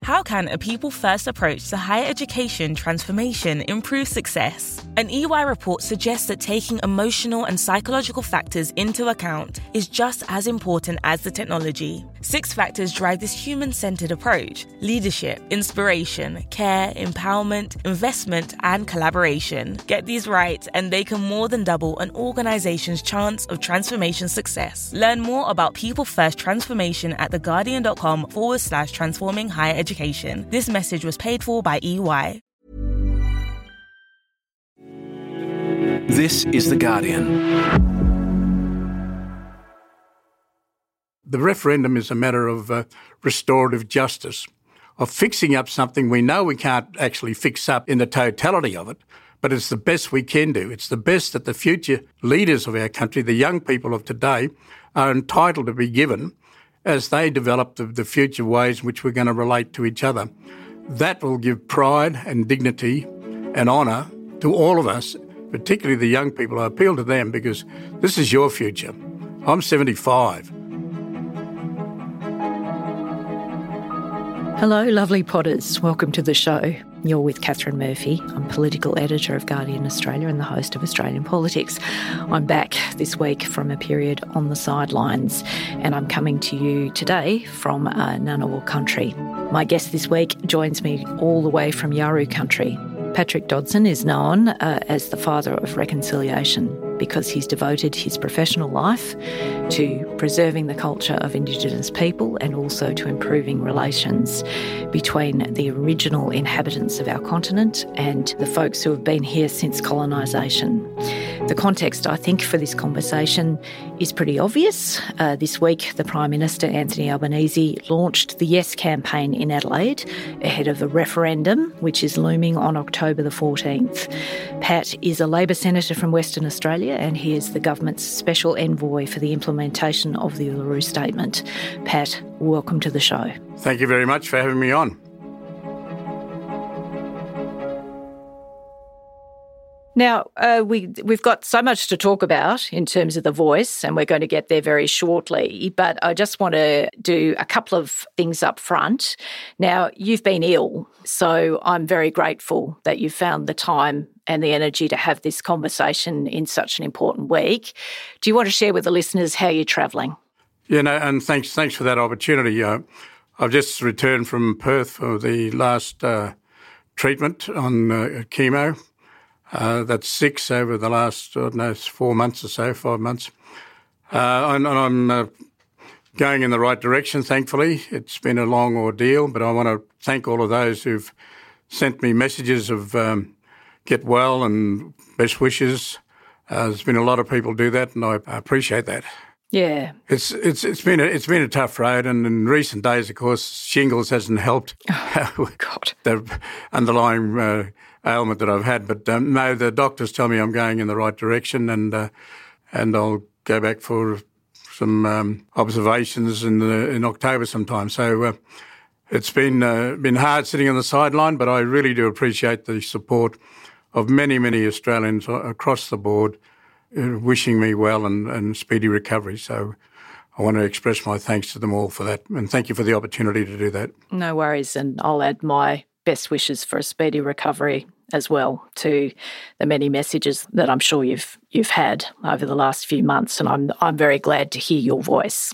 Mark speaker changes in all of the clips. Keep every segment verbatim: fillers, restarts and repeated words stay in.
Speaker 1: How can a people-first approach to higher education transformation improve success? An E Y report suggests that taking emotional and psychological factors into account is just as important as the technology. Six factors drive this human-centered approach: leadership, inspiration, care, empowerment, investment, and collaboration. Get these right, and they can more than double an organization's chance of transformation success. Learn more about people-first transformation at theguardian.com forward slash transforming higher education. This message was paid for by E Y.
Speaker 2: This is The Guardian.
Speaker 3: The referendum is a matter of uh, restorative justice, of fixing up something we know we can't actually fix up in the totality of it, but it's the best we can do. It's the best that the future leaders of our country, the young people of today, are entitled to be given as they develop the, the future ways in which we're going to relate to each other. That will give pride and dignity and honour to all of us, particularly the young people. I appeal to them because this is your future. I'm seventy-five.
Speaker 4: Hello, lovely potters. Welcome to the show. You're with Catherine Murphy. I'm political editor of Guardian Australia and the host of Australian Politics. I'm back this week from a period on the sidelines, and I'm coming to you today from uh, Ngunnawal country. My guest this week joins me all the way from Yawuru country. Patrick Dodson is known uh, as the father of reconciliation because he's devoted his professional life to preserving the culture of Indigenous people and also to improving relations between the original inhabitants of our continent and the folks who have been here since colonisation. The context, I think, for this conversation is pretty obvious. Uh, this week, the Prime Minister, Anthony Albanese, launched the Yes campaign in Adelaide ahead of the referendum, which is looming on October the fourteenth. Pat is a Labor Senator from Western Australia, and he is the government's special envoy for the implementation of the Uluru Statement. Pat, welcome to the show.
Speaker 3: Thank you very much for having me on.
Speaker 4: Now, uh, we, we've got so much to talk about in terms of The Voice, and we're going to get there very shortly, but I just want to do a couple of things up front. Now, you've been ill, so I'm very grateful that you found the time and the energy to have this conversation in such an important week. Do you want to share with the listeners how you're travelling?
Speaker 3: Yeah, no, and thanks thanks for that opportunity. Uh, I've just returned from Perth for the last uh, treatment on uh, chemo. Uh, that's six over the last, I don't know, four months or so, five months. Uh, and, and I'm uh, going in the right direction, thankfully. It's been a long ordeal, but I want to thank all of those who've sent me messages of um, get well and best wishes. Uh, there's been a lot of people do that, and I appreciate that.
Speaker 4: Yeah,
Speaker 3: it's it's it's been a, it's been a tough road, and in recent days, of course, shingles hasn't helped.
Speaker 4: Oh, God,
Speaker 3: the underlying uh, ailment that I've had. But um, no, the doctors tell me I'm going in the right direction, and uh, and I'll go back for some um, observations in the in October sometime. So uh, it's been uh, been hard sitting on the sideline, but I really do appreciate the support of many many Australians across the board, wishing me well and, and speedy recovery. So I want to express my thanks to them all for that, and thank you for the opportunity to do that.
Speaker 4: No worries, and I'll add my best wishes for a speedy recovery as well to the many messages that I'm sure you've you've had over the last few months, and I'm I'm very glad to hear your voice.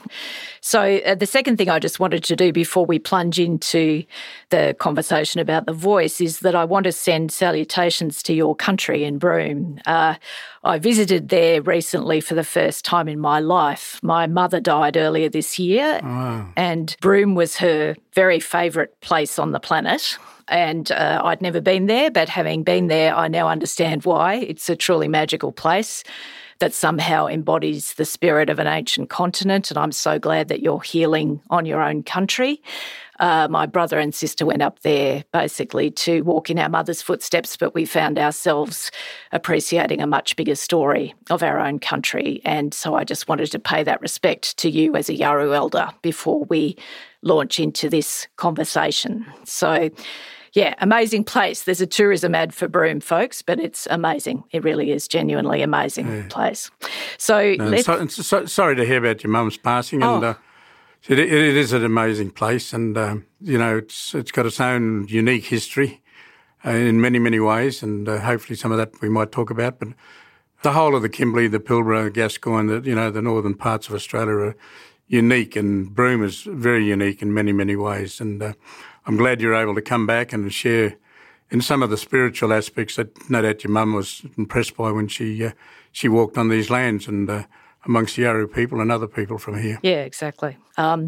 Speaker 4: So uh, the second thing I just wanted to do before we plunge into the conversation about The Voice is that I want to send salutations to your country in Broome. Uh, I visited there recently for the first time in my life. My mother died earlier this year,
Speaker 3: oh.
Speaker 4: and Broome was her very favourite place on the planet. And uh, I'd never been there, but having been there, I now understand why. It's a truly magical place that somehow embodies the spirit of an ancient continent, and I'm so glad that you're healing on your own country. Uh, my brother and sister went up there basically to walk in our mother's footsteps, but we found ourselves appreciating a much bigger story of our own country. And so I just wanted to pay that respect to you as a Yawuru elder before we launch into this conversation. So, yeah, amazing place. There's a tourism ad for Broome, folks, but it's amazing. It really is genuinely amazing
Speaker 3: yeah.
Speaker 4: place. So,
Speaker 3: no,
Speaker 4: let's...
Speaker 3: so, so, sorry to hear about your mum's passing, and
Speaker 4: oh.
Speaker 3: uh, It, it is an amazing place, and um, you know it's it's got its own unique history uh, in many many ways, and uh, hopefully some of that we might talk about. But the whole of the Kimberley, the Pilbara, Gascoyne, the you know the northern parts of Australia are unique, and Broome is very unique in many many ways. And uh, I'm glad you're able to come back and share in some of the spiritual aspects that no doubt your mum was impressed by when she uh, she walked on these lands and. Uh, amongst the Yawuru people and other people from here.
Speaker 4: Yeah, exactly. Um,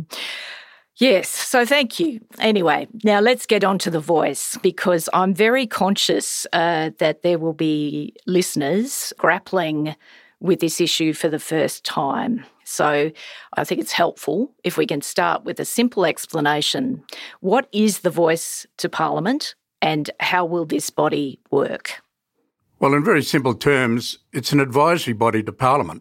Speaker 4: yes, so thank you. Anyway, now let's get on to The Voice, because I'm very conscious uh, that there will be listeners grappling with this issue for the first time. So I think it's helpful if we can start with a simple explanation. What is The Voice to Parliament, and how will this body work?
Speaker 3: Well, in very simple terms, it's an advisory body to Parliament.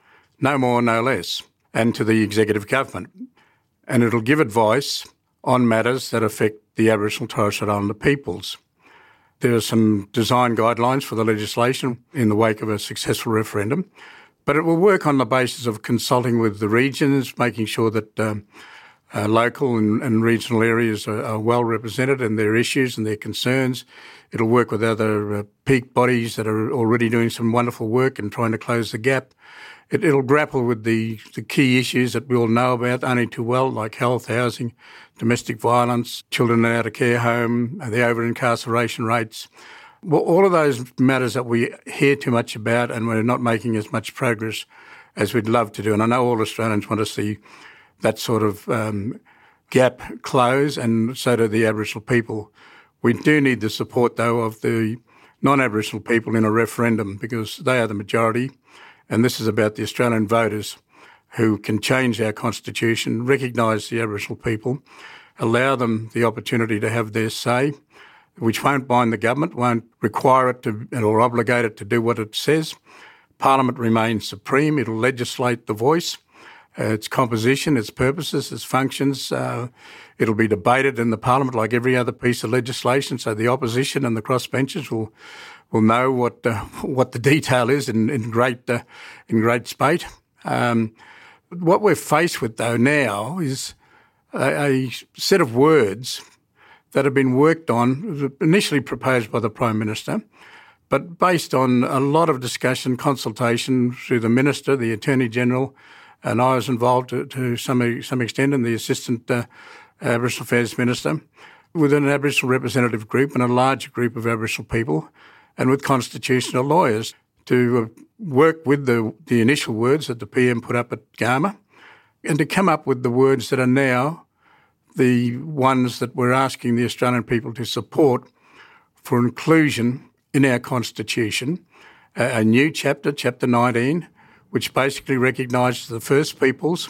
Speaker 3: No more, no less, and to the executive government. And it'll give advice on matters that affect the Aboriginal and Torres Strait Islander peoples. There are some design guidelines for the legislation in the wake of a successful referendum, but it will work on the basis of consulting with the regions, making sure that um, uh, local and, and regional areas are, are well represented in their issues and their concerns. It'll work with other uh, peak bodies that are already doing some wonderful work and trying to close the gap. It, it'll grapple with the, the key issues that we all know about only too well, like health, housing, domestic violence, children out of care home, the over-incarceration rates. Well, all of those matters that we hear too much about, and we're not making as much progress as we'd love to do. And I know all Australians want to see that sort of um, gap close, and so do the Aboriginal people. We do need the support, though, of the non-Aboriginal people in a referendum, because they are the majority. And this is about the Australian voters who can change our constitution, recognise the Aboriginal people, allow them the opportunity to have their say, which won't bind the government, won't require it to or obligate it to do what it says. Parliament remains supreme. It'll legislate the voice, uh, its composition, its purposes, its functions. Uh, it'll be debated in the Parliament like every other piece of legislation, so the opposition and the crossbenchers will will know what uh, what the detail is in, in great uh, in great spate. Um, what we're faced with, though, now is a, a set of words that have been worked on, initially proposed by the Prime Minister, but based on a lot of discussion, consultation through the Minister, the Attorney-General, and I was involved to, to some some extent, and the Assistant uh, Aboriginal Affairs Minister, with an Aboriginal representative group and a larger group of Aboriginal people, and with constitutional lawyers to work with the, the initial words that the P M put up at Garma, and to come up with the words that are now the ones that we're asking the Australian people to support for inclusion in our constitution, a, a new chapter, Chapter nineteen, which basically recognises the First Peoples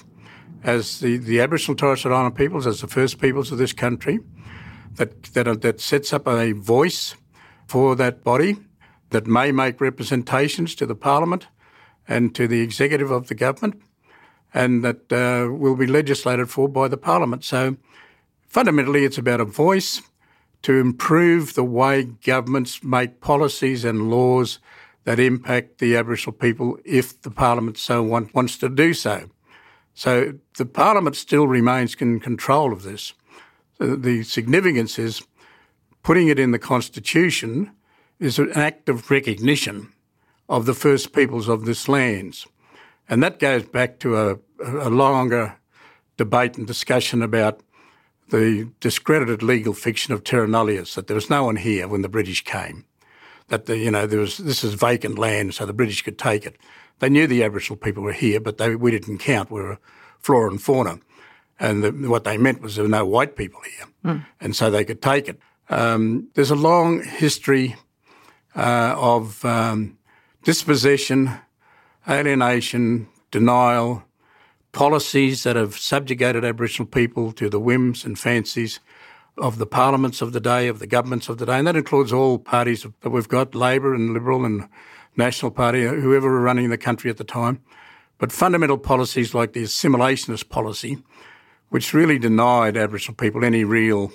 Speaker 3: as the, the Aboriginal and Torres Strait Islander peoples as the first peoples of this country, that, that, are, that sets up a voice for that body that may make representations to the Parliament and to the executive of the government, and that uh, will be legislated for by the Parliament. So fundamentally it's about a voice to improve the way governments make policies and laws that impact the Aboriginal people if the Parliament so want, wants to do so. So the Parliament still remains in control of this. The, the significance is putting it in the Constitution is an act of recognition of the first peoples of this lands. And that goes back to a, a longer debate and discussion about the discredited legal fiction of terra nullius, that there was no one here when the British came, that the, you know there was this is vacant land so the British could take it. They knew the Aboriginal people were here, but they, we didn't count. We were flora and fauna. And the, what they meant was there were no white people here, mm. and so they could take it. Um, there's a long history uh, of um, dispossession, alienation, denial, policies that have subjugated Aboriginal people to the whims and fancies of the parliaments of the day, of the governments of the day, and that includes all parties that we've got, Labor and Liberal and National Party, whoever were running the country at the time. But fundamental policies like the assimilationist policy, which really denied Aboriginal people any real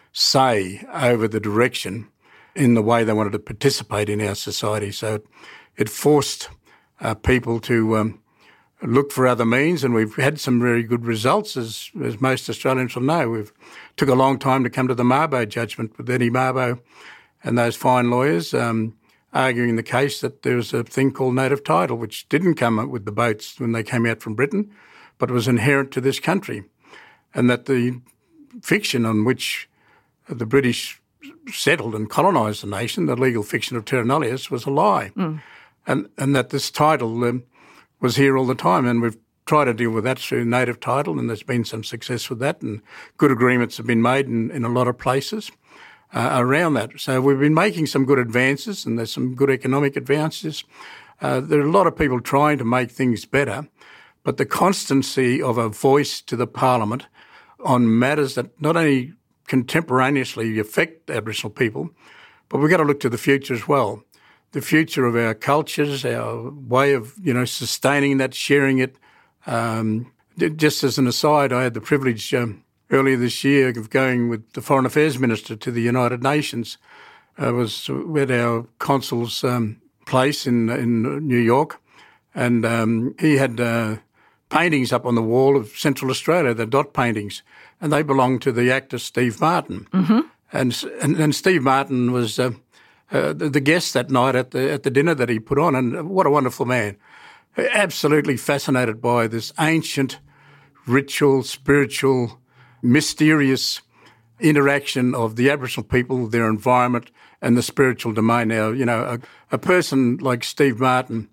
Speaker 3: say over the direction in the way they wanted to participate in our society. So it forced uh, people to um, looked for other means, and we've had some very good results, as, as most Australians will know. We've took a long time to come to the Mabo judgment with Eddie Mabo and those fine lawyers um, arguing the case that there was a thing called native title, which didn't come up with the boats when they came out from Britain, but was inherent to this country, and that the fiction on which the British settled and colonised the nation, the legal fiction of terra nullius, was a lie, mm. and and that this title um, was here all the time, and we've tried to deal with that through native title, and there's been some success with that, and good agreements have been made in, in a lot of places uh, around that. So we've been making some good advances, and there's some good economic advances. Uh, there are a lot of people trying to make things better, but the constancy of a voice to the Parliament on matters that not only contemporaneously affect Aboriginal people, but we've got to look to the future as well. The future of our cultures, our way of, you know, sustaining that, sharing it. Um, just as an aside, I had the privilege um, earlier this year of going with the Foreign Affairs Minister to the United Nations. I was at our consul's um, place in in New York, and um, he had uh, paintings up on the wall of Central Australia, the dot paintings, and they belonged to the actor Steve Martin. Mm-hmm. And, and and Steve Martin was uh, uh, the, the guest that night at the at the dinner that he put on, and what a wonderful man. Absolutely fascinated by this ancient, ritual, spiritual, mysterious interaction of the Aboriginal people, their environment, and the spiritual domain. Now, you know, a, a person like Steve Martin,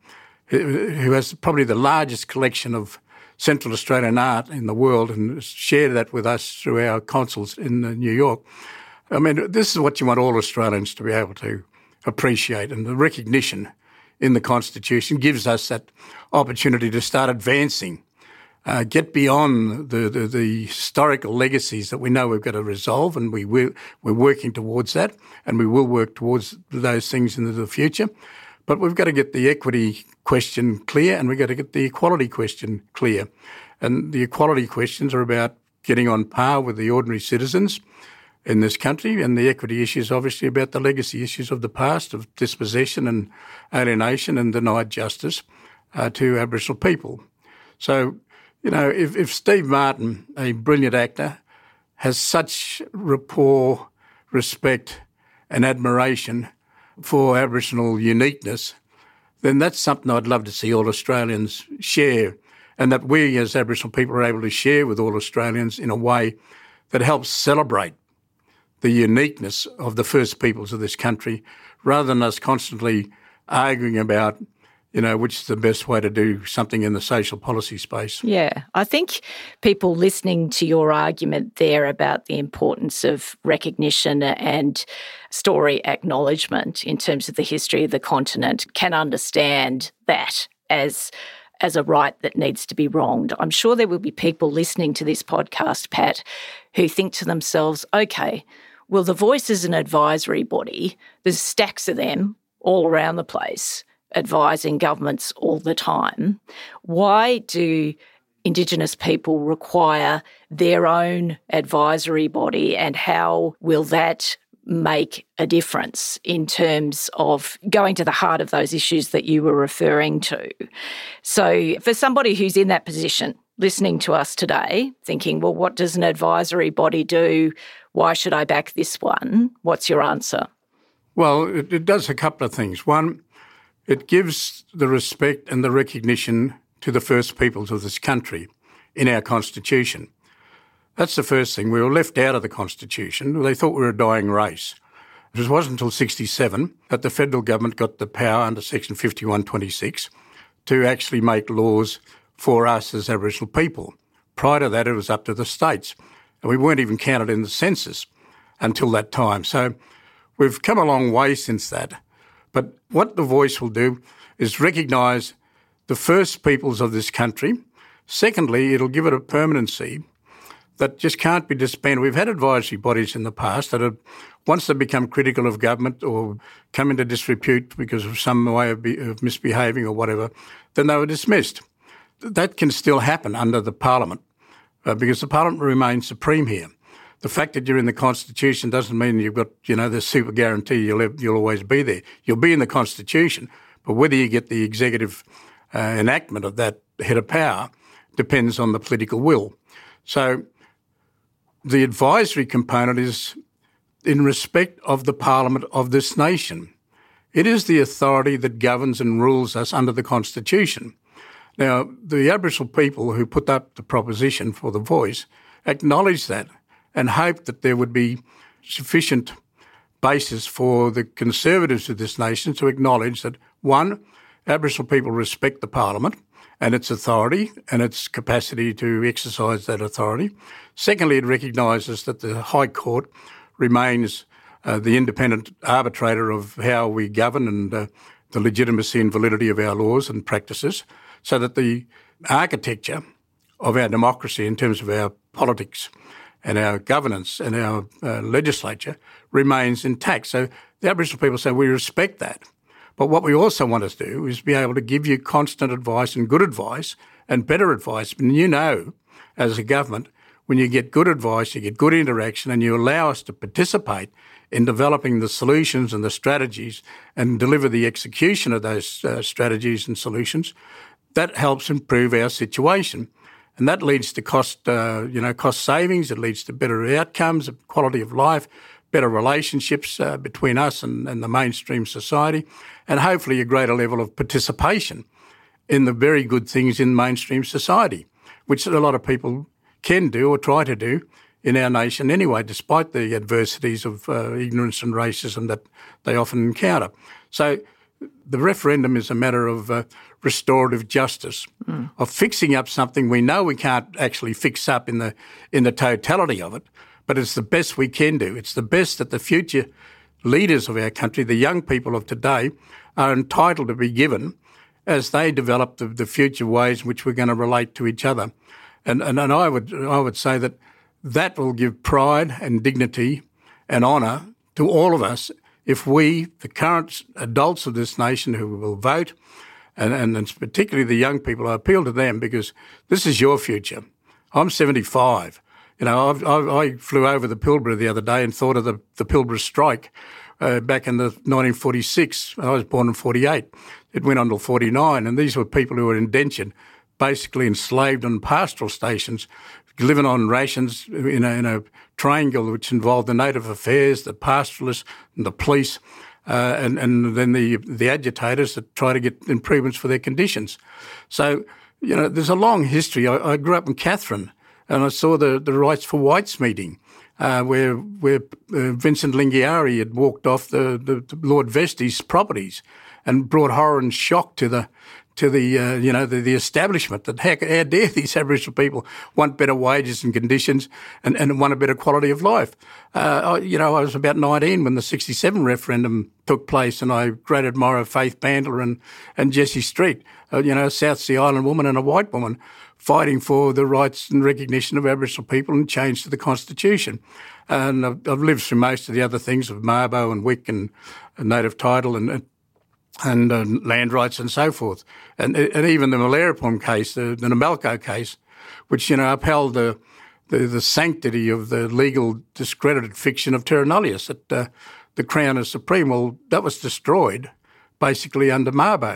Speaker 3: who has probably the largest collection of Central Australian art in the world and shared that with us through our consuls in New York. I mean, this is what you want all Australians to be able to appreciate, and the recognition in the Constitution gives us that opportunity to start advancing, uh, get beyond the, the, the historical legacies that we know we've got to resolve, and we will, we're working towards that, and we will work towards those things into the future. But we've got to get the equity question clear, and we've got to get the equality question clear. And the equality questions are about getting on par with the ordinary citizens in this country, and the equity issues obviously about the legacy issues of the past of dispossession and alienation and denied justice uh, to Aboriginal people. So, you know, if, if Steve Martin, a brilliant actor, has such rapport, respect and admiration for Aboriginal uniqueness, then that's something I'd love to see all Australians share, and that we as Aboriginal people are able to share with all Australians in a way that helps celebrate the uniqueness of the First Peoples of this country, rather than us constantly arguing about, you know, which is the best way to do something in the social policy space.
Speaker 4: Yeah, I think people listening to your argument there about the importance of recognition and story acknowledgement in terms of the history of the continent can understand that as as a right that needs to be wronged. I'm sure there will be people listening to this podcast, Pat, who think to themselves, okay, well, the Voice is an advisory body. There's stacks of them all around the place advising governments all the time. Why do Indigenous people require their own advisory body, and how will that make a difference in terms of going to the heart of those issues that you were referring to? So for somebody who's in that position, listening to us today, thinking, well, what does an advisory body do? Why should I back this one? What's your answer?
Speaker 3: Well, it, it does a couple of things. One, it gives the respect and the recognition to the First Peoples of this country in our Constitution. That's the first thing. We were left out of the Constitution. They thought we were a dying race. It wasn't until sixty-seven that the federal government got the power under Section fifty-one twenty-six to actually make laws for us as Aboriginal people. Prior to that, it was up to the states, and we weren't even counted in the census until that time. So we've come a long way since that. But what the Voice will do is recognise the First Peoples of this country. Secondly, it'll give it a permanency that just can't be disbanded. We've had advisory bodies in the past that have, once they become critical of government or come into disrepute because of some way of, be, of misbehaving or whatever, then they were dismissed. That can still happen under the Parliament uh, because the Parliament remains supreme here. The fact that you're in the Constitution doesn't mean you've got, you know, the super guarantee you'll, you'll always be there. You'll be in the Constitution, but whether you get the executive uh, enactment of that head of power depends on the political will. So the advisory component is in respect of the Parliament of this nation. It is the authority that governs and rules us under the Constitution. Now, the Aboriginal people who put up the proposition for the voice acknowledged that and hoped that there would be sufficient basis for the Conservatives of this nation to acknowledge that, one, Aboriginal people respect the Parliament and its authority and its capacity to exercise that authority. Secondly, it recognises that the High Court remains uh, the independent arbitrator of how we govern and uh, the legitimacy and validity of our laws and practices, so that the architecture of our democracy in terms of our politics and our governance and our uh, legislature remains intact. So the Aboriginal people say we respect that. But what we also want to do is be able to give you constant advice and good advice and better advice. And you know, as a government, when you get good advice, you get good interaction, and you allow us to participate in developing the solutions and the strategies and deliver the execution of those uh, strategies and solutions, that helps improve our situation. And that leads to cost, uh, you know, cost savings. It leads to better outcomes, quality of life, better relationships uh, between us and, and the mainstream society, and hopefully a greater level of participation in the very good things in mainstream society, which a lot of people can do or try to do in our nation anyway, despite the adversities of uh, ignorance and racism that they often encounter. So the referendum is a matter of uh, restorative justice, mm. of fixing up something we know we can't actually fix up in the in the totality of it, but it's the best we can do. It's the best that the future leaders of our country, the young people of today, are entitled to be given as they develop the, the future ways in which we're going to relate to each other. And, and and I would I would say that that will give pride and dignity and honour to all of us if we, the current adults of this nation who will vote, and, and particularly the young people, I appeal to them because this is your future. I'm seventy-five. You know, I've, I've, I flew over the Pilbara the other day and thought of the, the Pilbara strike uh, back in the nineteen forty-six. I was born in forty-eight. It went on till forty-nine, and these were people who were indentured, basically enslaved on pastoral stations, living on rations in a, in a triangle which involved the Native Affairs, the pastoralists and the police, uh, and, and then the the agitators that try to get improvements for their conditions. So, you know, there's a long history. I, I grew up in Katherine and I saw the, the Rights for Whites meeting uh, where where uh, Vincent Lingiari had walked off the, the, the Lord Vestey's properties and brought horror and shock to the to the, uh, you know, the, the establishment that heck, how dare these Aboriginal people want better wages and conditions and, and want a better quality of life. Uh, I, you know, I was about nineteen when the sixty-seven referendum took place, and I great admirer of Faith Bandler and, and Jessie Street, uh, you know, a South Sea Island woman and a white woman fighting for the rights and recognition of Aboriginal people and change to the Constitution. And I've, I've lived through most of the other things of Mabo and Wick and, and native title and, and and uh, land rights and so forth. And, and even the Malaripum case, the, the Namalco case, which, you know, upheld the, the, the sanctity of the legal discredited fiction of terra nullius, that uh, the Crown is supreme. Well, that was destroyed basically under Mabo.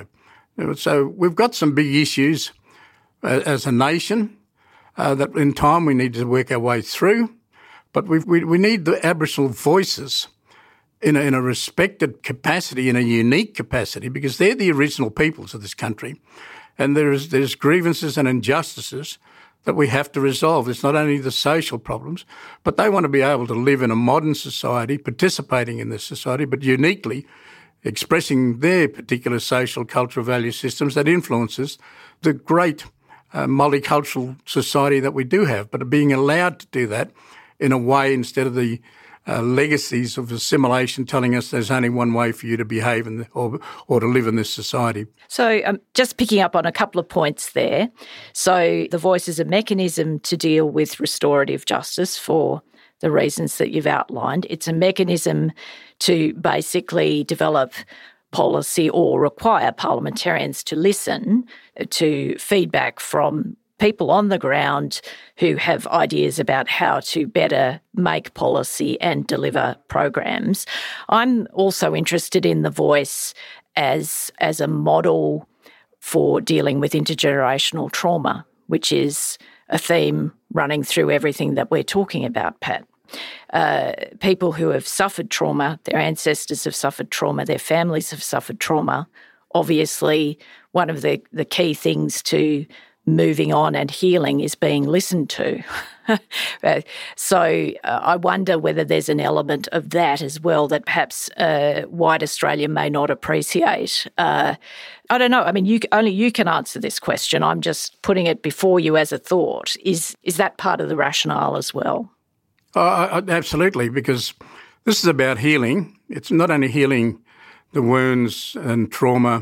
Speaker 3: So we've got some big issues uh, as a nation uh, that in time we need to work our way through, but we've, we we need the Aboriginal voices in a, in a respected capacity, in a unique capacity, because they're the original peoples of this country. And there's there's grievances and injustices that we have to resolve. It's not only the social problems, but they want to be able to live in a modern society, participating in this society, but uniquely expressing their particular social, cultural value systems that influences the great uh, multicultural society that we do have, but being allowed to do that in a way instead of the Uh, legacies of assimilation telling us there's only one way for you to behave in the, or, or to live in this society.
Speaker 4: So um, just picking up on a couple of points there. So the voice is a mechanism to deal with restorative justice for the reasons that you've outlined. It's a mechanism to basically develop policy or require parliamentarians to listen to feedback from people on the ground who have ideas about how to better make policy and deliver programs. I'm also interested in the voice as, as a model for dealing with intergenerational trauma, which is a theme running through everything that we're talking about, Pat. Uh, people who have suffered trauma, their ancestors have suffered trauma, their families have suffered trauma. Obviously, one of the, the key things to moving on and healing is being listened to. so uh, I wonder whether there's an element of that as well that perhaps uh, white Australia may not appreciate. Uh, I don't know. I mean, you, only you can answer this question. I'm just putting it before you as a thought. Is is that part of the rationale as well?
Speaker 3: Uh, absolutely, because this is about healing. It's not only healing the wounds and trauma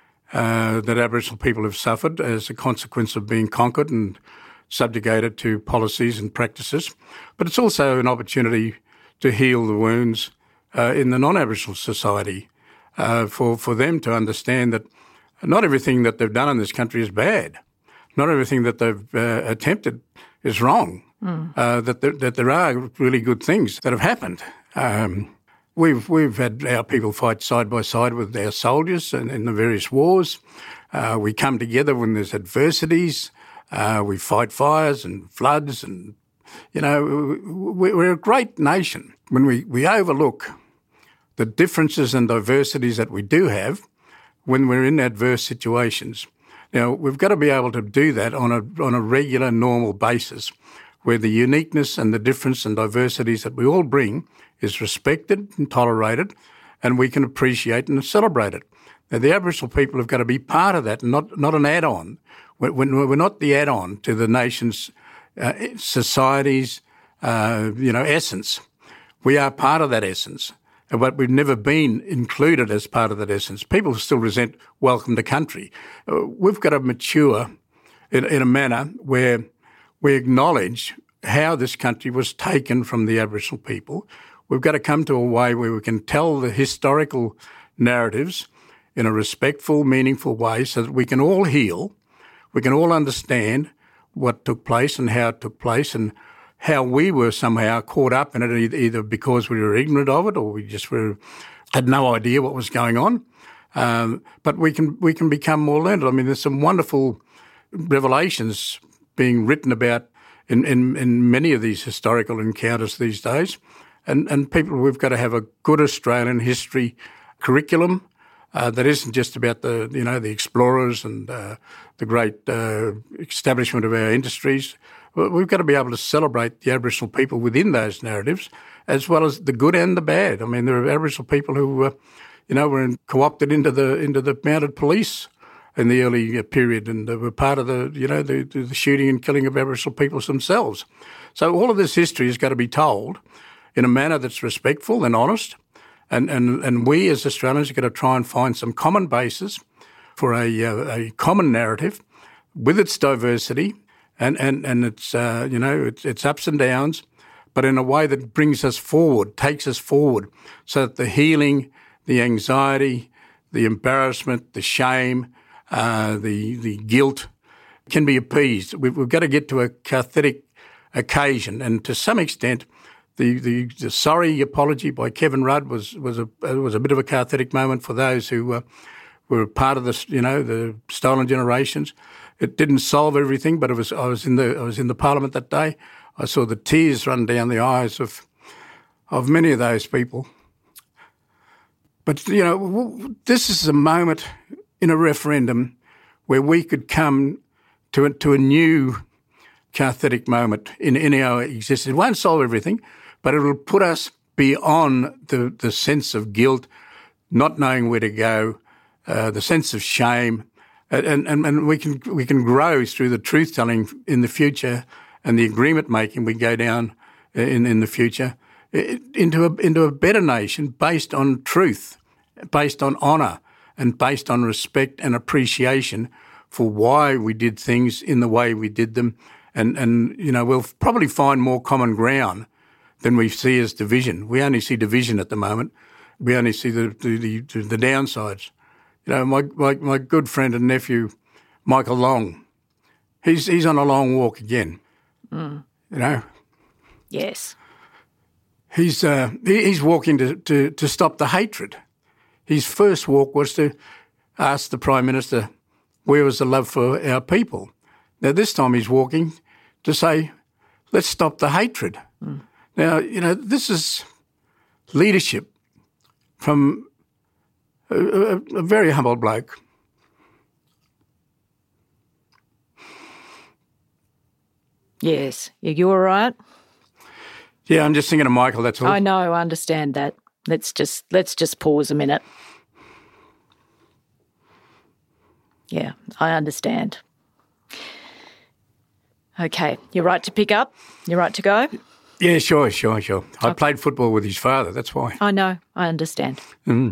Speaker 3: uh, that Aboriginal people have suffered as a consequence of being conquered and subjugated to policies and practices, but it's also an opportunity to heal the wounds uh, in the non-Aboriginal society uh, for, for them to understand that not everything that they've done in this country is bad. Not everything that they've uh, attempted is wrong. Mm. Uh, that, there, that there are really good things that have happened. Um, we've we've had our people fight side by side with our soldiers in, in the various wars. Uh, we come together when there's adversities. Uh, we fight fires and floods, and you know we're a great nation. When we, we overlook the differences and diversities that we do have when we're in adverse situations. Now we've got to be able to do that on a on a regular, normal basis, where the uniqueness and the difference and diversities that we all bring is respected and tolerated, and we can appreciate and celebrate it. Now, the Aboriginal people have got to be part of that, and not not an add-on. We're, we're not the add-on to the nation's uh, society's, uh, you know, essence. We are part of that essence, but we've never been included as part of that essence. People still resent welcome to country. Uh, we've got to mature in, in a manner where we acknowledge how this country was taken from the Aboriginal people. We've got to come to a way where we can tell the historical narratives in a respectful, meaningful way so that we can all heal, we can all understand what took place and how it took place and how we were somehow caught up in it, either because we were ignorant of it or we just were had no idea what was going on. Um, but we can we can become more learned. I mean, there's some wonderful revelations being written about in, in, in many of these historical encounters these days. And, and people, we've got to have a good Australian history curriculum uh, that isn't just about the, you know, the explorers and uh, the great uh, establishment of our industries. We've got to be able to celebrate the Aboriginal people within those narratives, as well as the good and the bad. I mean, there are Aboriginal people who, uh, you know, were co-opted into the into the mounted police in the early period, and were part of the, you know, the, the shooting and killing of Aboriginal peoples themselves. So all of this history has got to be told in a manner that's respectful and honest, and and, and we as Australians are going to try and find some common basis for a uh, a common narrative with its diversity and and and its uh, you know its, its ups and downs, but in a way that brings us forward, takes us forward, so that the healing, the anxiety, the embarrassment, the shame, Uh, the the guilt can be appeased. We've, we've got to get to a cathartic occasion, and to some extent, the, the, the sorry apology by Kevin Rudd was was a was a bit of a cathartic moment for those who uh, were part of the you know the stolen generations. It didn't solve everything, but it was I was in the I was in the Parliament that day. I saw the tears run down the eyes of of many of those people. But you know, this is a moment in a referendum where we could come to a, to a new cathartic moment in, in our existence. It won't solve everything, but it will put us beyond the, the sense of guilt, not knowing where to go, uh, the sense of shame, and, and, and we can we can grow through the truth-telling in the future and the agreement-making we go down in, in the future into a, into a better nation based on truth, based on honour, and based on respect and appreciation for why we did things in the way we did them. And, and you know, we'll probably find more common ground than we see as division. We only see division at the moment. We only see the the, the, the downsides. You know, my, my my good friend and nephew, Michael Long, he's he's on a long walk again. Mm. You know?
Speaker 4: Yes.
Speaker 3: He's uh, he, he's walking to, to, to stop the hatred. His first walk was to ask the Prime Minister Where was the love for our people? Now, this time he's walking to say, let's stop the hatred. Mm. Now, you know, this is leadership from a, a, a very humble bloke.
Speaker 4: Yes. Are you all right?
Speaker 3: Yeah, I'm just thinking of Michael, that's all.
Speaker 4: I know, I understand that. Let's just let's just pause a minute. Yeah, I understand. Okay, you're right to pick up? You're right to go?
Speaker 3: Yeah, sure, sure, sure. I okay. played football with his father, that's why.
Speaker 4: I know, I understand.
Speaker 3: Mm.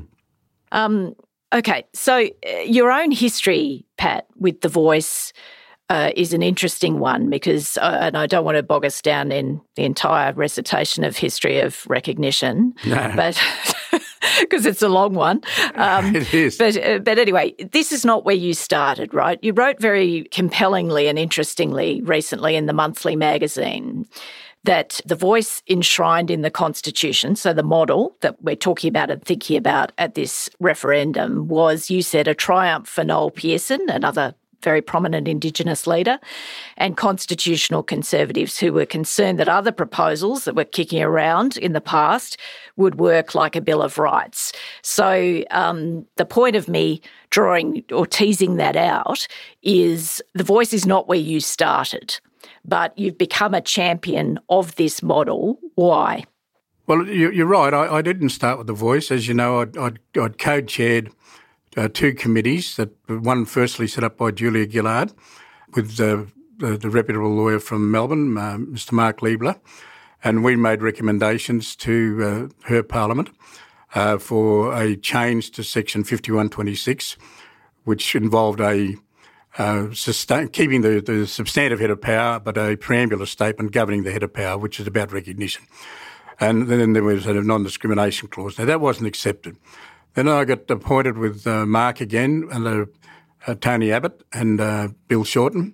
Speaker 4: Um, okay, so uh, your own history, Pat, with The Voice uh, is an interesting one because, uh, and I don't want to bog us down in the entire recitation of history of recognition,
Speaker 3: no.
Speaker 4: but because it's a long one. Um,
Speaker 3: it is.
Speaker 4: But, uh, but anyway, this is not where you started, right? You wrote very compellingly and interestingly recently in the Monthly magazine that the voice enshrined in the Constitution, so the model that we're talking about and thinking about at this referendum was, you said, a triumph for Noel Pearson, another very prominent Indigenous leader, and constitutional conservatives who were concerned that other proposals that were kicking around in the past would work like a Bill of Rights. So um, the point of me drawing or teasing that out is the voice is not where you started, but you've become a champion of this model. Why?
Speaker 3: Well, you're right. I, I didn't start with the voice. As you know, I'd, I'd, I'd co-chaired uh, two committees, that one firstly set up by Julia Gillard with uh, the, the reputable lawyer from Melbourne, uh, Mister Mark Liebler, and we made recommendations to uh, her parliament uh, for a change to Section fifty-one twenty-six, which involved a Uh, sustain, keeping the, the substantive head of power, but a preambular statement governing the head of power, which is about recognition. And then there was a non-discrimination clause. Now, that wasn't accepted. Then I got appointed with uh, Mark again, and uh, uh, Tony Abbott and uh, Bill Shorten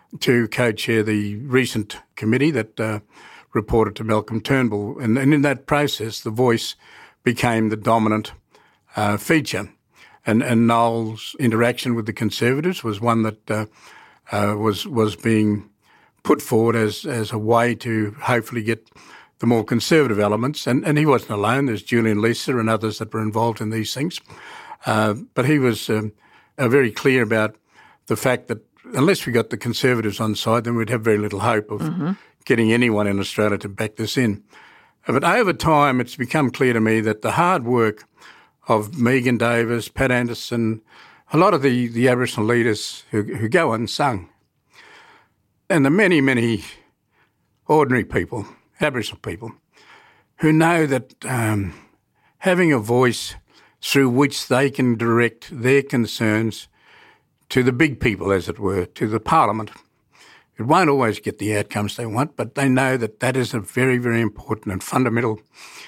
Speaker 3: to co-chair the recent committee that uh, reported to Malcolm Turnbull. And, and in that process, the voice became the dominant uh, feature. And, and Noel's interaction with the Conservatives was one that uh, uh, was was being put forward as as a way to hopefully get the more conservative elements. And, and he wasn't alone. There's Julian Leeser and others that were involved in these things. Uh, but he was um, uh, very clear about the fact that unless we got the Conservatives on side, then we'd have very little hope of mm-hmm. getting anyone in Australia to back this in. But over time, it's become clear to me that the hard work of Megan Davis, Pat Anderson, a lot of the, the Aboriginal leaders who, who go unsung, and the many, many ordinary people, Aboriginal people, who know that um, having a voice through which they can direct their concerns to the big people, as it were, to the parliament. It won't always get the outcomes they want, but they know that that is a very, very important and fundamental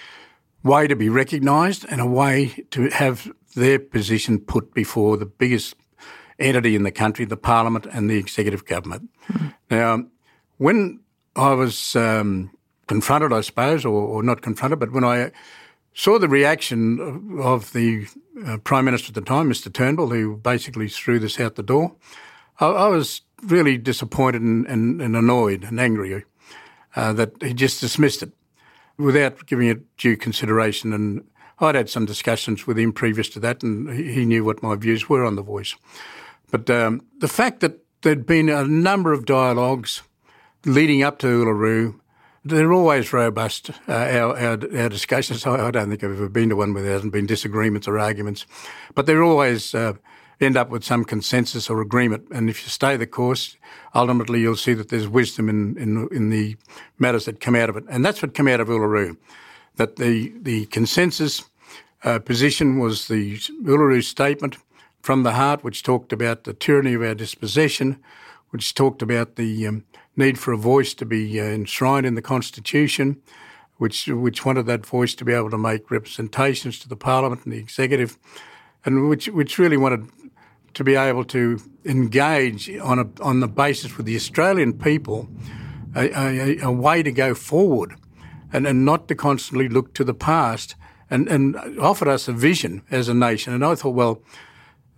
Speaker 3: way to be recognised and a way to have their position put before the biggest entity in the country, the parliament and the executive government. Mm-hmm. Now, when I was um, confronted, I suppose, or, or not confronted, but when I saw the reaction of, of the uh, Prime Minister at the time, Mister Turnbull, who basically threw this out the door, I, I was really disappointed and, and, and annoyed and angry uh, that he just dismissed it without giving it due consideration. And I'd had some discussions with him previous to that, and he knew what my views were on the voice. But um, the fact that there'd been a number of dialogues leading up to Uluru, they're always robust, uh, our, our, our discussions. I, I don't think I've ever been to one where there hasn't been disagreements or arguments, but they're always uh, end up with some consensus or agreement. And if you stay the course, ultimately you'll see that there's wisdom in, in, in the matters that come out of it. And that's what came out of Uluru, that the, the consensus uh, position was the Uluru Statement from the Heart, which talked about the tyranny of our dispossession, which talked about the um, need for a voice to be uh, enshrined in the Constitution, which which wanted that voice to be able to make representations to the Parliament and the Executive, and which which really wanted to be able to engage on a on the basis with the Australian people a, a, a way to go forward, and, and not to constantly look to the past, and, and offered us a vision as a nation. And I thought, well,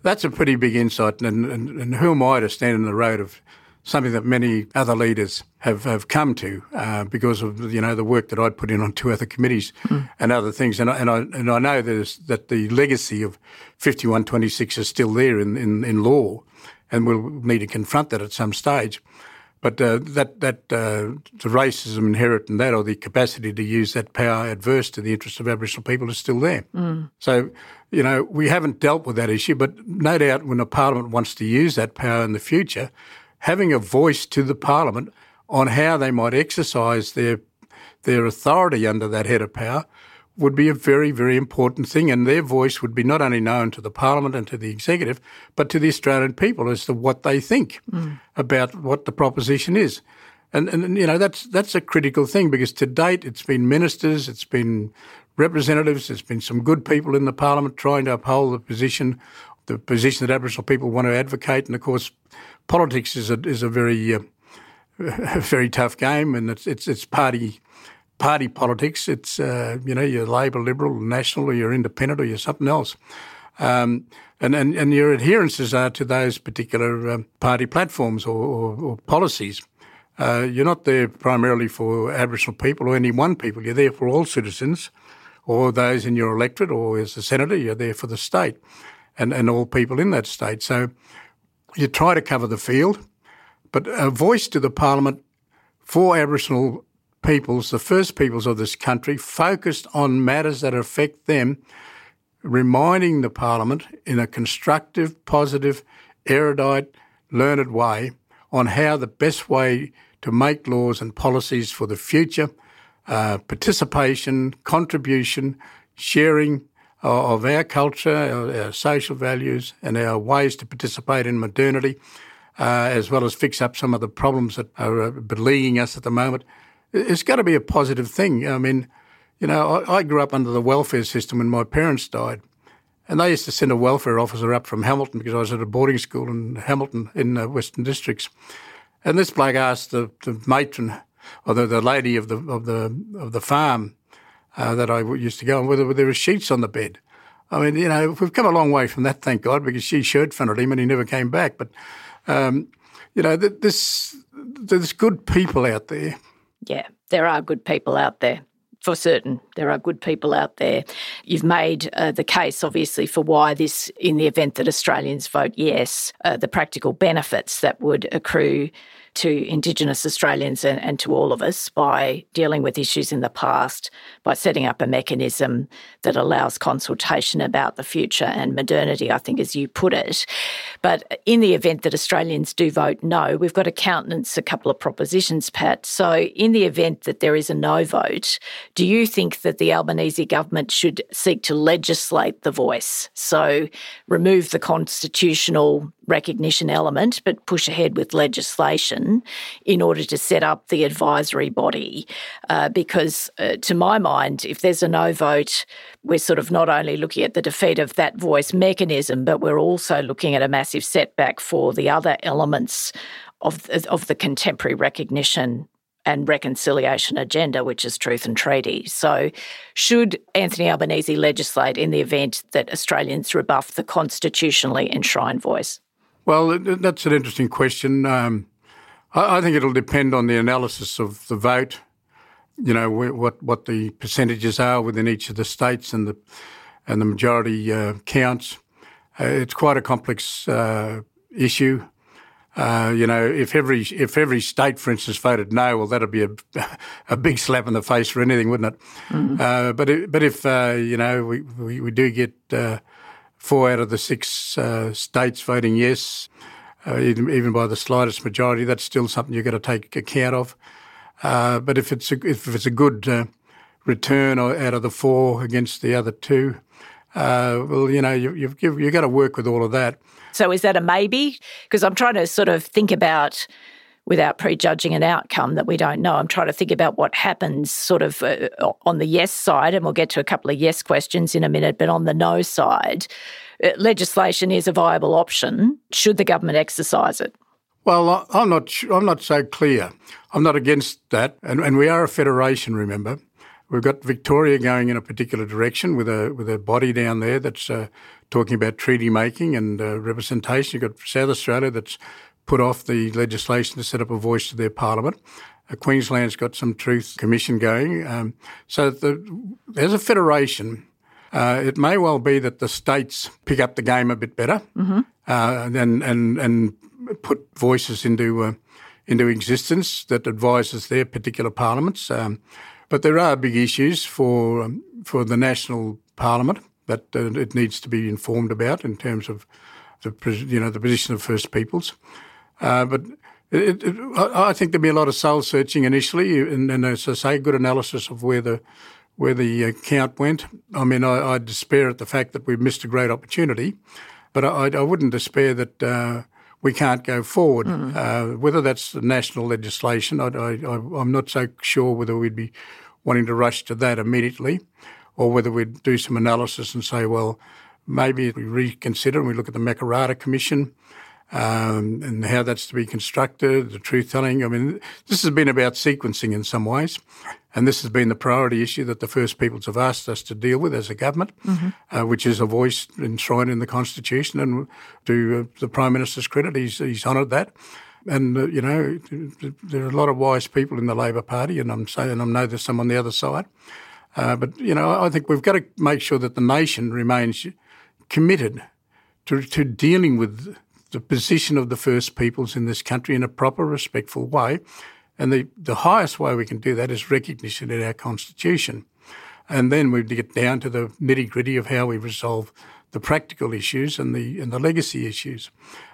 Speaker 3: That's a pretty big insight, and, and, and who am I to stand in the road of something that many other leaders have, have come to uh, because of, you know, the work that I'd put in on two other committees mm. and other things. And I, and I, and I know there's, that the legacy of fifty-one twenty-six is still there in, in, in law, and we'll need to confront that at some stage. But uh, that, that uh, the racism inherent in that, or the capacity to use that power adverse to the interests of Aboriginal people, is still there. Mm. So, you know, we haven't dealt with that issue, but no doubt when a parliament wants to use that power in the future, having a voice to the parliament on how they might exercise their their authority under that head of power would be a very, very important thing, and their voice would be not only known to the parliament and to the executive, but to the Australian people as to what they think mm. about what the proposition is. And, and you know, that's that's a critical thing, because to date it's been ministers, it's been representatives, there's been some good people in the parliament trying to uphold the position, the position that Aboriginal people want to advocate. And of course, politics is a is a very uh, a very tough game, and it's it's it's party party politics. It's uh, you know, you're Labor, Liberal, National, or you're Independent, or you're something else, um, and, and and your adherences are to those particular um, party platforms or, or, or policies. Uh, you're not there primarily for Aboriginal people or any one people. You're there for all citizens, or those in your electorate, or as a senator, you're there for the state, and and all people in that state. So you try to cover the field, but a voice to the parliament for Aboriginal peoples, the first peoples of this country, focused on matters that affect them, reminding the parliament in a constructive, positive, erudite, learned way on how the best way to make laws and policies for the future, uh, participation, contribution, sharing of our culture, our, our social values, and our ways to participate in modernity, uh, as well as fix up some of the problems that are beleaguering us at the moment. It's got to be a positive thing. I mean, you know, I, I grew up under the welfare system when my parents died, and they used to send a welfare officer up from Hamilton, because I was at a boarding school in Hamilton in the Western Districts. And this bloke asked the, the matron, or the, the lady of the of the of the farm uh, that I used to go on, whether there were sheets on the bed. I mean, you know, we've come a long way from that, thank God, because she shirt fronted him and he never came back. But um, you know, this there's good people out there.
Speaker 4: Yeah, there are good people out there. For certain, there are good people out there. You've made uh, the case, obviously, for why this, in the event that Australians vote yes, uh, the practical benefits that would accrue to Indigenous Australians and, and to all of us by dealing with issues in the past, by setting up a mechanism that allows consultation about the future and modernity, I think, as you put it. But in the event that Australians do vote no, we've got to countenance a couple of propositions, Pat. So in the event that there is a no vote, do you think that the Albanese government should seek to legislate the voice? So remove the constitutional recognition element, but push ahead with legislation in order to set up the advisory body. Uh, because uh, to my mind, if there's a no vote, we're sort of not only looking at the defeat of that voice mechanism, but we're also looking at a massive setback for the other elements of, of the contemporary recognition and reconciliation agenda, which is truth and treaty. So should Anthony Albanese legislate in the event that Australians rebuff the constitutionally enshrined voice?
Speaker 3: Well, that's an interesting question. Um, I, I think it'll depend on the analysis of the vote, you know, what what the percentages are within each of the states and the and the majority uh, counts. Uh, it's quite a complex uh, issue. Uh, you know, if every if every state, for instance, voted no, well, that'd be a, a big slap in the face for anything, wouldn't it? Mm-hmm. Uh, but it, but if uh, you know we, we, we do get uh, four out of the six uh, states voting yes, uh, even, even by the slightest majority, that's still something you've got to take account of. Uh, but if it's a, if it's a good uh, return out of the four against the other two, uh, well, you know, you, you've you've got to work with all of that.
Speaker 4: So is that a maybe? Because I'm trying to sort of think about, without prejudging an outcome that we don't know, I'm trying to think about what happens sort of uh, on the yes side, and we'll get to a couple of yes questions in a minute, but on the no side, uh, legislation is a viable option. Should the government exercise it?
Speaker 3: Well, I'm not I'm not so clear. I'm not against that, and, and we are a federation, remember. We've got Victoria going in a particular direction with a with a body down there that's uh, talking about treaty making and uh, representation. You've got South Australia that's put off the legislation to set up a voice to their parliament. Uh, Queensland's got some Truth Commission going. Um, so the, as a federation, uh, it may well be that the states pick up the game a bit better mm-hmm. uh, and, and and put voices into uh, into existence that advises their particular parliaments. Um, but there are big issues for um, for the national parliament that uh, it needs to be informed about in terms of the you know the position of First Peoples. Uh, but it, it, I think there'll be a lot of soul searching initially, and, and as I say, good analysis of where the where the uh, count went. I mean, I, I despair at the fact that we've missed a great opportunity, but I, I wouldn't despair that uh, we can't go forward. Mm. Uh, whether that's national legislation, I, I, I'm not so sure whether we'd be wanting to rush to that immediately, or whether we'd do some analysis and say, well, maybe we reconsider and we look at the Makarrata Commission. Um, and how that's to be constructed, the truth-telling. I mean, this has been about sequencing in some ways, and this has been the priority issue that the First Peoples have asked us to deal with as a government, mm-hmm. uh, which is a voice enshrined in the Constitution. And to uh, the Prime Minister's credit, he's, he's honoured that. And, uh, you know, there are a lot of wise people in the Labor Party, and I'm saying I know there's some on the other side. Uh, but, you know, I think we've got to make sure that the nation remains committed to, to dealing with the position of the First Peoples in this country in a proper, respectful way. And the, the highest way we can do that is recognition in our Constitution. And then we get down to the nitty-gritty of how we resolve the practical issues and the and the legacy issues.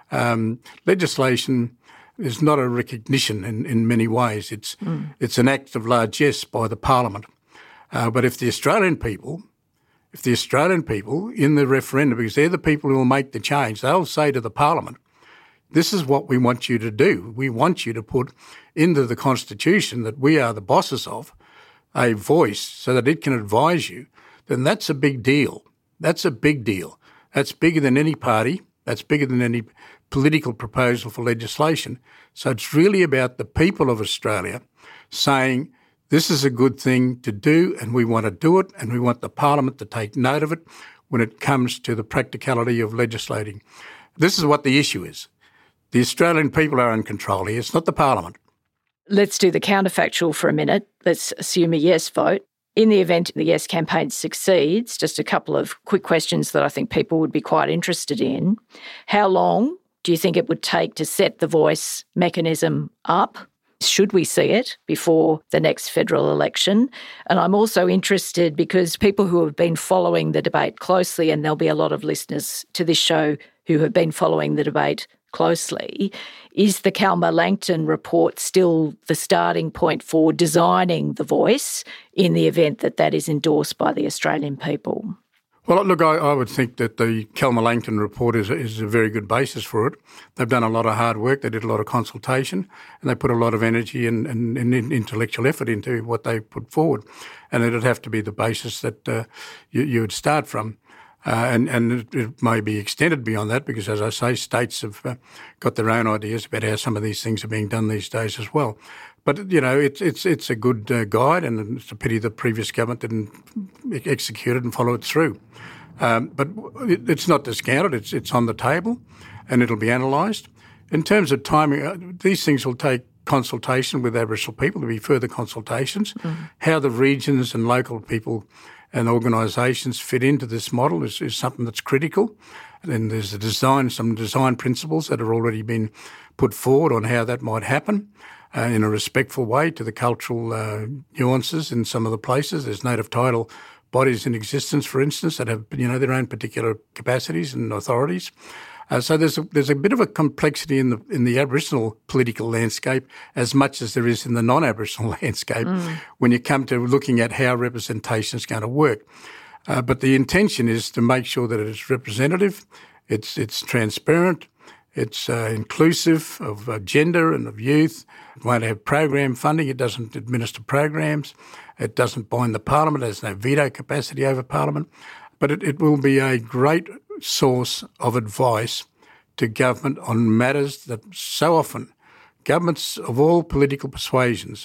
Speaker 3: Um, legislation is not a recognition in, in many ways. It's, mm. it's an act of largesse by the Parliament. Uh, but if the Australian people... If the Australian people in the referendum, because they're the people who will make the change, they'll say to the Parliament, this is what we want you to do. We want you to put into the Constitution that we are the bosses of a voice so that it can advise you, then that's a big deal. That's a big deal. That's bigger than any party. That's bigger than any political proposal for legislation. So it's really about the people of Australia saying, this is a good thing to do and we want to do it, and we want the Parliament to take note of it when it comes to the practicality of legislating. This is what the issue is. The Australian people are in control here. It's not the Parliament.
Speaker 4: Let's do the counterfactual for a minute. Let's assume a yes vote. In the event the yes campaign succeeds, just a couple of quick questions that I think people would be quite interested in. How long do you think it would take to set the voice mechanism up? Should we see it before the next federal election? And I'm also interested because people who have been following the debate closely, and there'll be a lot of listeners to this show who have been following the debate closely, is the Calma-Langton report still the starting point for designing the voice in the event that that is endorsed by the Australian people?
Speaker 3: Well, look, I, I would think that the Calma-Langton report is, is a very good basis for it. They've done a lot of hard work. They did a lot of consultation, and they put a lot of energy and, and, and intellectual effort into what they put forward. And it would have to be the basis that uh, you, you would start from. Uh, and and it, it may be extended beyond that because, as I say, states have uh, got their own ideas about how some of these things are being done these days as well. But, you know, it's it's it's a good uh, guide, and it's a pity the previous government didn't execute it and follow it through. Um, but it, it's not discounted. It's it's on the table, and it'll be analysed. In terms of timing, uh, these things will take consultation with Aboriginal people. There'll be further consultations. Mm-hmm. How the regions and local people and organisations fit into this model is, is something that's critical. And there's a design, some design principles that have already been put forward on how that might happen uh, in a respectful way to the cultural uh, nuances in some of the places. There's native title bodies in existence, for instance, that have, you know, their own particular capacities and authorities. Uh, so there's a, there's a bit of a complexity in the in the Aboriginal political landscape as much as there is in the non-Aboriginal landscape mm. when you come to looking at how representation is going to work. Uh, but the intention is to make sure that it is representative, it's it's transparent, it's uh, inclusive of uh, gender and of youth. It won't have program funding. It doesn't administer programs. It doesn't bind the Parliament. It has no veto capacity over Parliament. But it, it will be a great source of advice to government on matters that so often governments of all political persuasions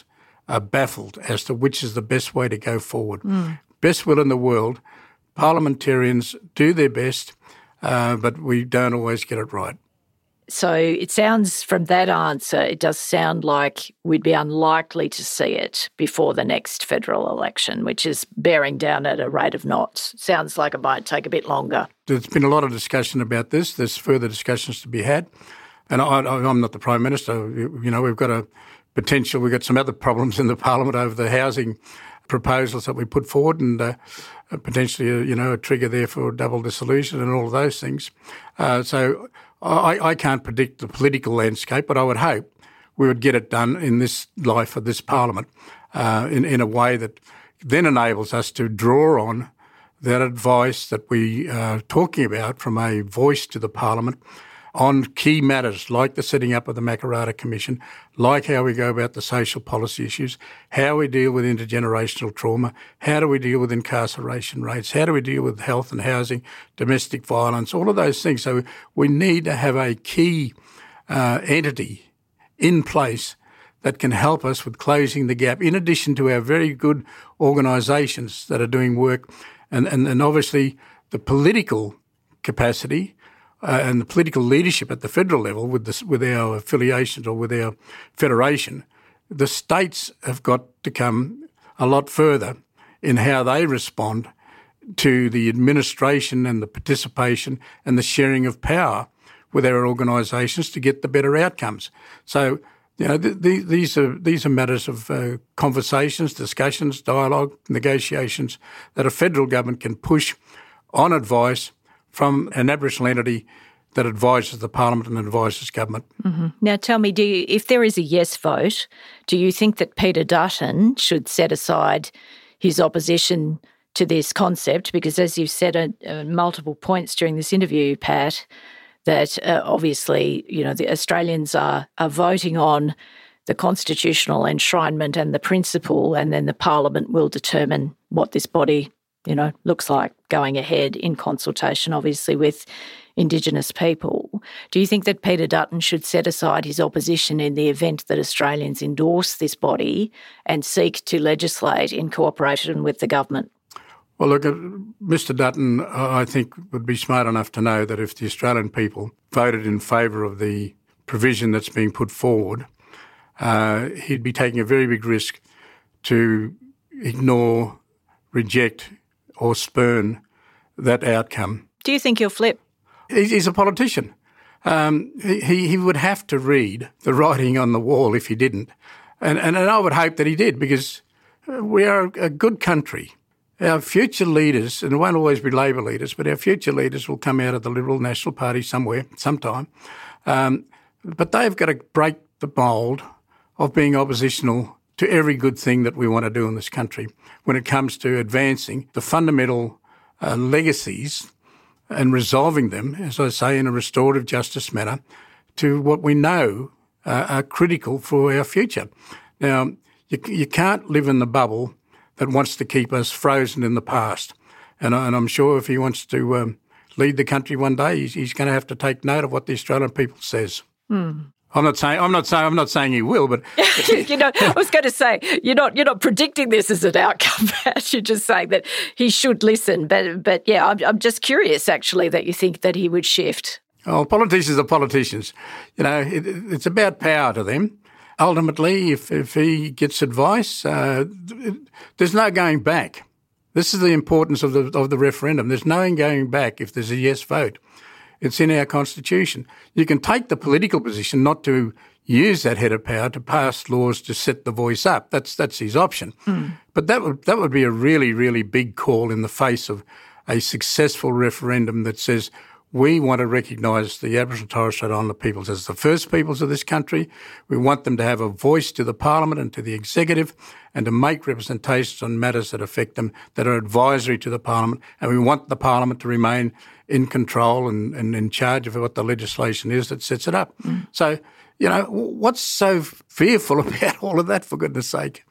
Speaker 3: are baffled as to which is the best way to go forward. Mm. Best will in the world, parliamentarians do their best, uh, but we don't always get it right.
Speaker 4: So it sounds from that answer, it does sound like we'd be unlikely to see it before the next federal election, which is bearing down at a rate of knots. Sounds like it might take a bit longer.
Speaker 3: There's been a lot of discussion about this. There's further discussions to be had. And I, I'm not the Prime Minister. You know, we've got a potential, we've got some other problems in the Parliament over the housing proposals that we put forward and uh, potentially, a, you know, a trigger there for double dissolution and all of those things. Uh, so I, I can't predict the political landscape, but I would hope we would get it done in this life of this Parliament uh, in, in a way that then enables us to draw on that advice that we are talking about from a voice to the Parliament on key matters like the setting up of the Makarrata Commission, like how we go about the social policy issues, how we deal with intergenerational trauma, how do we deal with incarceration rates, how do we deal with health and housing, domestic violence, all of those things. So we need to have a key uh, entity in place that can help us with closing the gap, in addition to our very good organisations that are doing work and, and, and obviously the political capacity Uh, and the political leadership at the federal level with this, with our affiliations or with our federation. The states have got to come a lot further in how they respond to the administration and the participation and the sharing of power with our organisations to get the better outcomes. So, you know, th- th- these are these are matters of uh, conversations, discussions, dialogue, negotiations that a federal government can push on advice from an Aboriginal entity that advises the Parliament and advises government.
Speaker 4: Mm-hmm. Now tell me, do you, if there is a yes vote, do you think that Peter Dutton should set aside his opposition to this concept? Because as you've said at uh, multiple points during this interview, Pat, that uh, obviously, you know, the Australians are, are voting on the constitutional enshrinement and the principle, and then the Parliament will determine what this body, you know, looks like going ahead in consultation, obviously, with Indigenous people. Do you think that Peter Dutton should set aside his opposition in the event that Australians endorse this body and seek to legislate in cooperation with the government?
Speaker 3: Well, look, Mister Dutton, I think, would be smart enough to know that if the Australian people voted in favour of the provision that's being put forward, uh, he'd be taking a very big risk to ignore, reject or spurn that outcome.
Speaker 4: Do you think he'll flip?
Speaker 3: He's a politician. Um, he, he would have to read the writing on the wall if he didn't. And, and, and I would hope that he did, because we are a good country. Our future leaders, and it won't always be Labor leaders, but our future leaders will come out of the Liberal National Party somewhere, sometime. Um, but they've got to break the mould of being oppositional to every good thing that we want to do in this country when it comes to advancing the fundamental uh, legacies and resolving them, as I say, in a restorative justice manner to what we know uh, are critical for our future. Now, you, you can't live in the bubble that wants to keep us frozen in the past. And, and I'm sure if he wants to um, lead the country one day, he's, he's going to have to take note of what the Australian people says. Mm. I'm not saying I'm not saying I'm not saying he will, but
Speaker 4: you know, I was going to say you're not you're not predicting this as an outcome. You're just saying that he should listen. But but yeah, I'm I'm just curious actually that you think that he would shift.
Speaker 3: Oh, politicians are politicians. You know, it, it's about power to them. Ultimately, if if he gets advice, uh, there's no going back. This is the importance of the of the referendum. There's no going back if there's a yes vote. It's in our constitution. You can take the political position not to use that head of power to pass laws to set the voice up. That's that's his option. Mm. But that would that would be a really, really big call in the face of a successful referendum that says we want to recognise the Aboriginal and Torres Strait Islander peoples as the first peoples of this country. We want them to have a voice to the Parliament and to the Executive and to make representations on matters that affect them that are advisory to the Parliament. And we want the Parliament to remain in control and, and in charge of what the legislation is that sets it up. Mm. So, you know, what's so fearful about all of that, for goodness sake?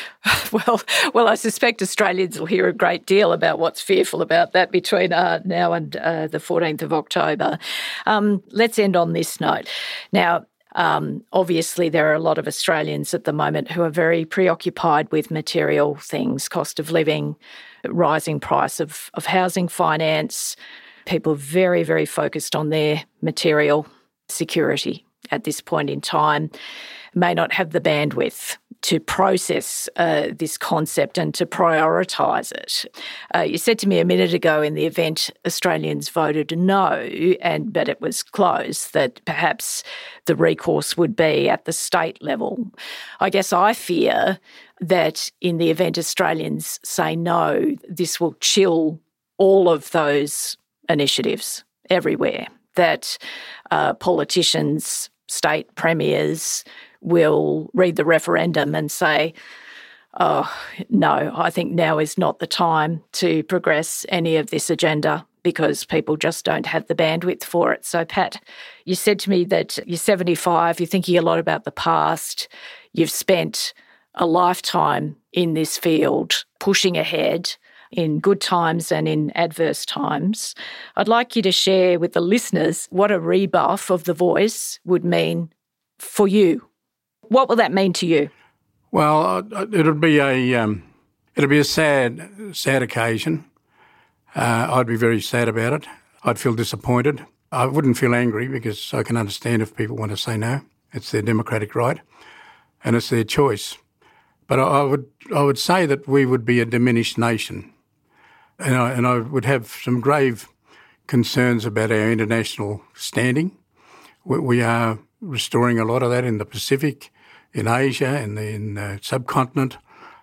Speaker 4: Well, well, I suspect Australians will hear a great deal about what's fearful about that between uh, now and uh, the fourteenth of October. Um, let's end on this note. Now, Um, obviously, there are a lot of Australians at the moment who are very preoccupied with material things, cost of living, rising price of, of housing finance. People are very, very focused on their material security at this point in time, may not have the bandwidth to process uh, this concept and to prioritise it. Uh, you said to me a minute ago in the event Australians voted no, and but it was close, that perhaps the recourse would be at the state level. I guess I fear that in the event Australians say no, this will chill all of those initiatives everywhere, that uh, politicians, state premiers will read the referendum and say, oh, no, I think now is not the time to progress any of this agenda because people just don't have the bandwidth for it. So, Pat, you said to me that you're seventy-five, you're thinking a lot about the past, you've spent a lifetime in this field pushing ahead in good times and in adverse times. I'd like you to share with the listeners what a rebuff of the voice would mean for you. What will that mean to you?
Speaker 3: Well, it'll be a um, it'll be a sad, sad occasion. Uh, I'd be very sad about it. I'd feel disappointed. I wouldn't feel angry because I can understand if people want to say no. It's their democratic right, and it's their choice. But I, I would I would say that we would be a diminished nation, and I, and I would have some grave concerns about our international standing. We, we are restoring a lot of that in the Pacific, in Asia, in the in the subcontinent.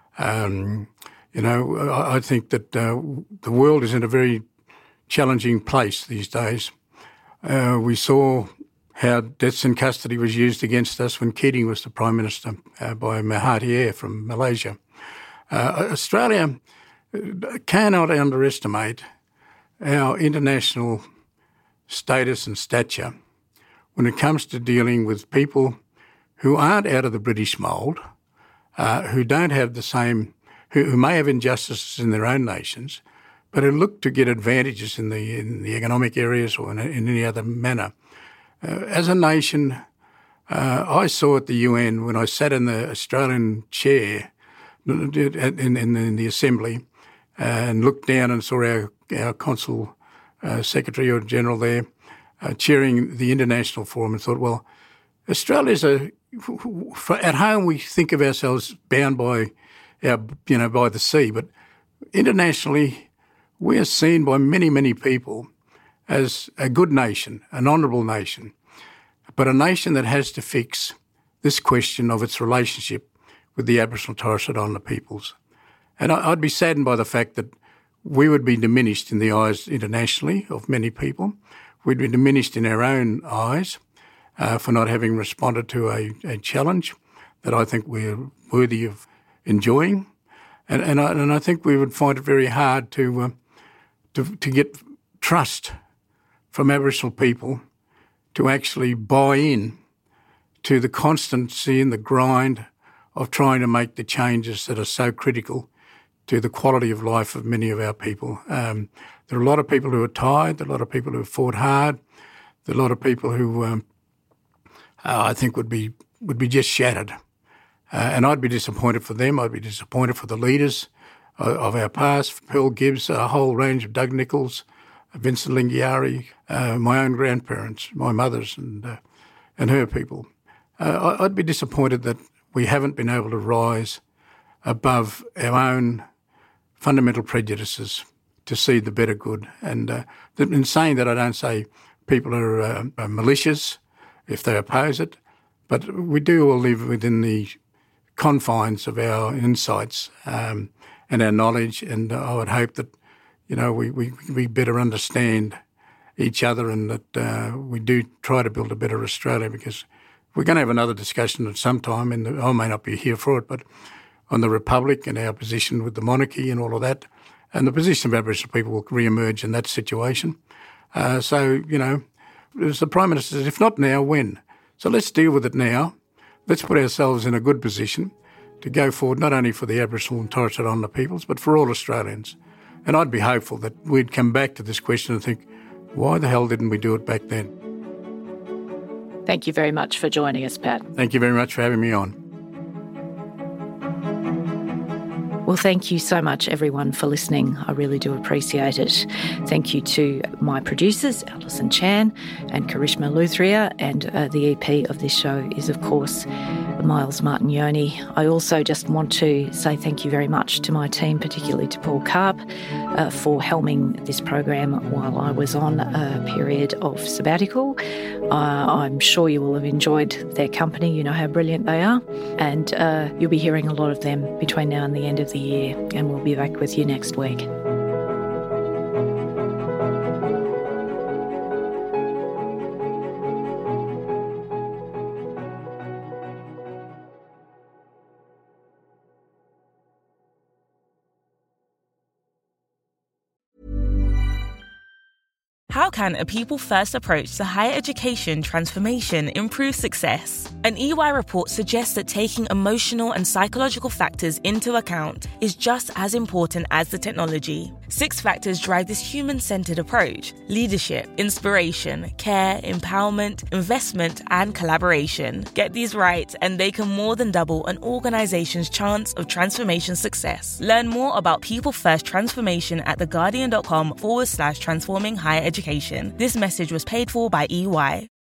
Speaker 3: Um, you know, I, I think that uh, the world is in a very challenging place these days. Uh, we saw how deaths in custody was used against us when Keating was the Prime Minister uh, by Mahathir from Malaysia. Uh, Australia cannot underestimate our international status and stature when it comes to dealing with people who aren't out of the British mould, uh, who don't have the same, who, who may have injustices in their own nations, but who look to get advantages in the in the economic areas or in, in any other manner. Uh, as a nation, uh, I saw at the U N when I sat in the Australian chair in, in, in the Assembly uh, and looked down and saw our, our Consul uh, Secretary or General there uh, chairing the International Forum and thought, well, Australia's a, for, at home we think of ourselves bound by our, you know, by the sea, but internationally we are seen by many, many people as a good nation, an honourable nation, but a nation that has to fix this question of its relationship with the Aboriginal and Torres Strait Islander peoples. And I'd be saddened by the fact that we would be diminished in the eyes internationally of many people. We'd be diminished in our own eyes uh, for not having responded to a, a challenge that I think we're worthy of enjoying. And, and, I, and I think we would find it very hard to, uh, to, to get trust from Aboriginal people to actually buy in to the constancy and the grind of trying to make the changes that are so critical to the quality of life of many of our people. Um, there are a lot of people who are tired, there are a lot of people who have fought hard, there are a lot of people who um, uh, I think would be would be just shattered. Uh, and I'd be disappointed for them, I'd be disappointed for the leaders of, of our past, Pearl Gibbs, a whole range of Doug Nicholls, Vincent Lingiari, uh, my own grandparents, my mother's and uh, and her people. Uh, I'd be disappointed that we haven't been able to rise above our own fundamental prejudices to see the better good. And uh, in saying that, I don't say people are, uh, are malicious if they oppose it, but we do all live within the confines of our insights um, and our knowledge, and I would hope that you know, we, we, we better understand each other and that uh, we do try to build a better Australia, because we're going to have another discussion at some time, and I may not be here for it, but on the Republic and our position with the monarchy and all of that, and the position of Aboriginal people will re-emerge in that situation. Uh, so, you know, as the Prime Minister says, if not now, when? So let's deal with it now. Let's put ourselves in a good position to go forward, not only for the Aboriginal and Torres Strait Islander peoples, but for all Australians. And I'd be hopeful that we'd come back to this question and think, why the hell didn't we do it back then?
Speaker 4: Thank you very much for joining us, Pat.
Speaker 3: Thank you very much for having me on.
Speaker 4: Well, thank you so much, everyone, for listening. I really do appreciate it. Thank you to my producers, Alison Chan and Karishma Luthria, and uh, the E P of this show is, of course, Miles Martignoni. I also just want to say thank you very much to my team, particularly to Paul Karp, uh, for helming this program while I was on a period of sabbatical. Uh, I'm sure you will have enjoyed their company. You know how brilliant they are. And uh, you'll be hearing a lot of them between now and the end of the year. And we'll be back with you next week.
Speaker 1: How can a people-first approach to higher education transformation improve success? An E Y report suggests that taking emotional and psychological factors into account is just as important as the technology. Six factors drive this human-centered approach: leadership, inspiration, care, empowerment, investment, and collaboration. Get these right, and they can more than double an organization's chance of transformation success. Learn more about people-first transformation at theguardian.com forward slash transforming higher education. This message was paid for by E Y.